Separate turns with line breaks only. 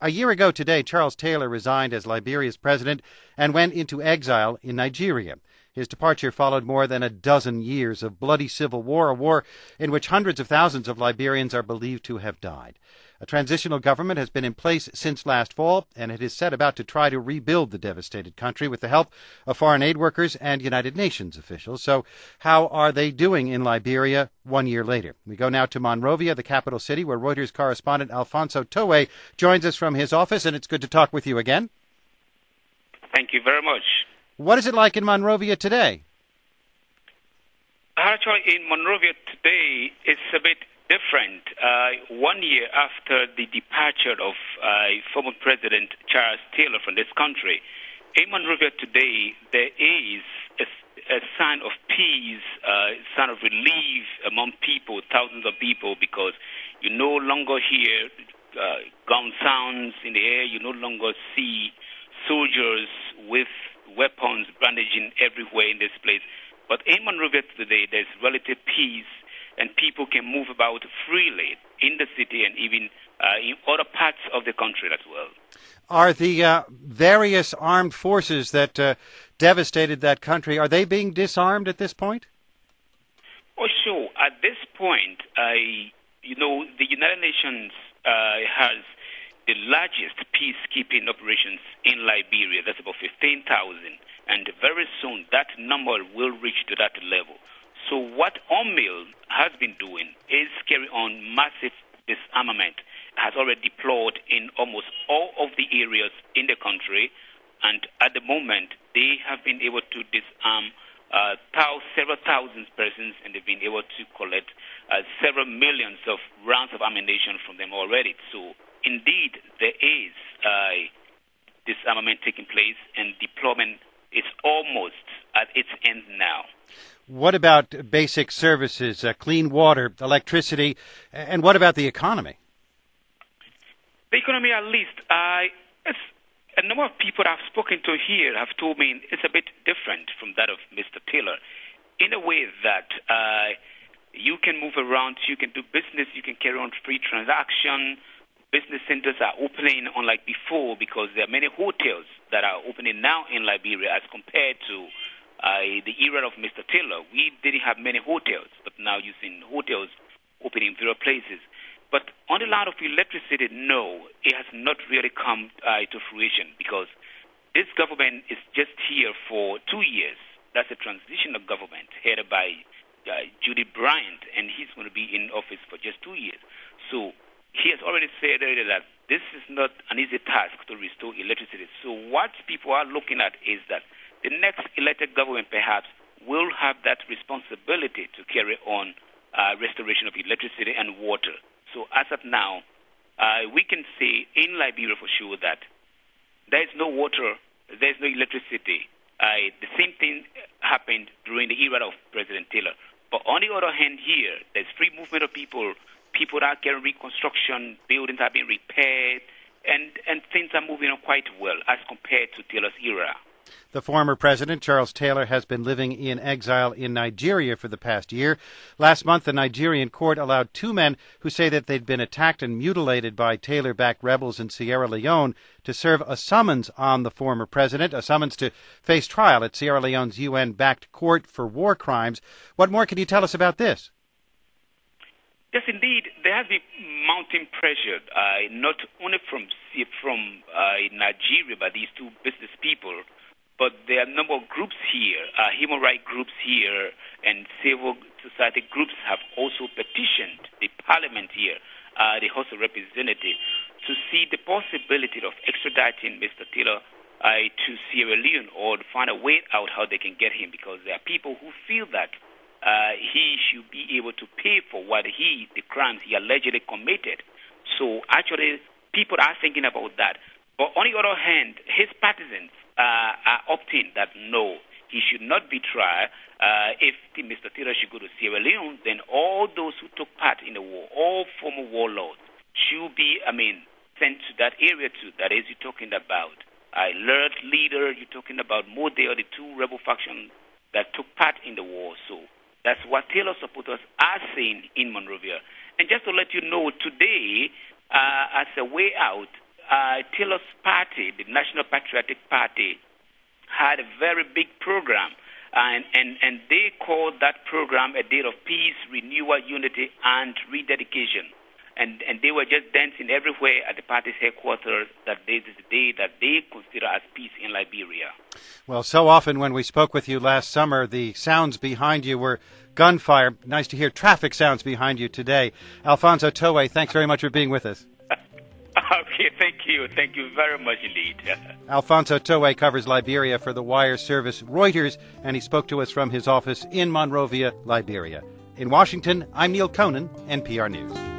A year ago today, Charles Taylor resigned as Liberia's president and went into exile in Nigeria. His departure followed more than a dozen years of bloody civil war, a war in which hundreds of thousands of Liberians are believed to have died. A transitional government has been in place since last fall, and it is set about to try to rebuild the devastated country with the help of foreign aid workers and United Nations officials. So how are they doing in Liberia 1 year later? We go now to Monrovia, the capital city, where Reuters correspondent Alfonso Towe joins us from his office, and it's good to talk with you again.
Thank you very much.
What is it like in Monrovia today?
Actually, in Monrovia today, it's a bit different. 1 year after the departure of former President Charles Taylor from this country, in Monrovia today, there is a sign of peace, a sign of relief among people, thousands of people, because you no longer hear gun sounds in the air. You no longer see soldiers with weapons brandishing everywhere in this place. But in Monrovia today, there's relative peace, and people can move about freely in the city and even in other parts of the country as well.
Are the various armed forces that devastated that country, are they being disarmed at this point?
Oh, sure. At this point, the United Nations has the largest peacekeeping operations in Liberia. That's about 15,000. And very soon, that number will reach to that level. So what UNMIL has been doing is carry on massive disarmament. It has already deployed in almost all of the areas in the country. And at the moment, they have been able to disarm several thousand persons, and they've been able to collect several millions of rounds of ammunition from them already. So indeed, there is disarmament taking place, and deployment is almost at its end now.
What about basic services, clean water, electricity, and what about the economy?
The economy, at least, a number of people I've spoken to here have told me it's a bit different from that of Mr. Taylor, in a way that you can move around, you can do business, you can carry on free transaction. Business centers are opening unlike before, because there are many hotels that are opening now in Liberia as compared to the era of Mr. Taylor. We didn't have many hotels, but now you're seeing hotels opening in various places. But on the line of electricity, no, it has not really come to fruition, because this government is just here for 2 years. That's a transitional government headed by Judy Bryant, and he's going to be in office for just 2 years. So he has already said earlier that this is not an easy task to restore electricity. So what people are looking at is that the next elected government perhaps will have that responsibility to carry on restoration of electricity and water. So as of now, we can say in Liberia for sure that there is no water, there is no electricity. The same thing happened during the era of President Taylor. But on the other hand here, there's free movement of people. People are getting reconstruction, buildings are being repaired, and things are moving on quite well as compared to Taylor's era.
The former president, Charles Taylor, has been living in exile in Nigeria for the past year. Last month, the Nigerian court allowed 2 men who say that they'd been attacked and mutilated by Taylor-backed rebels in Sierra Leone to serve a summons on the former president, a summons to face trial at Sierra Leone's UN-backed court for war crimes. What more can you tell us about this?
Yes, indeed, there has been mounting pressure, not only from Nigeria by these 2 business people, but there are a number of groups here, human rights groups here, and civil society groups have also petitioned the parliament here, the House of Representatives, to see the possibility of extraditing Mr. Taylor to Sierra Leone, or to find a way out how they can get him, because there are people who feel that he should be able to pay for the crimes he allegedly committed. So actually, people are thinking about that. But on the other hand, his partisans are opting that no, he should not be tried. If Mr. Taylor should go to Sierra Leone, then all those who took part in the war, all former warlords, should be, sent to that area too. That is, you're talking about Alert Leader, you're talking about Model, the 2 rebel factions that took part in the war. So that's what Taylor supporters are saying in Monrovia. And just to let you know, today, as a way out, Taylor's party, the National Patriotic Party, had a very big program, and they called that program a day of peace, renewal, unity, and rededication. And they were just dancing everywhere at the party's headquarters that this is the day that they consider as peace in Liberia.
Well, so often when we spoke with you last summer, the sounds behind you were gunfire. Nice to hear traffic sounds behind you today. Alfonso Towe, thanks very much for being with us.
Okay, thank you. Thank you very much indeed.
Alfonso Towe covers Liberia for the wire service Reuters, and he spoke to us from his office in Monrovia, Liberia. In Washington, I'm Neil Conan, NPR News.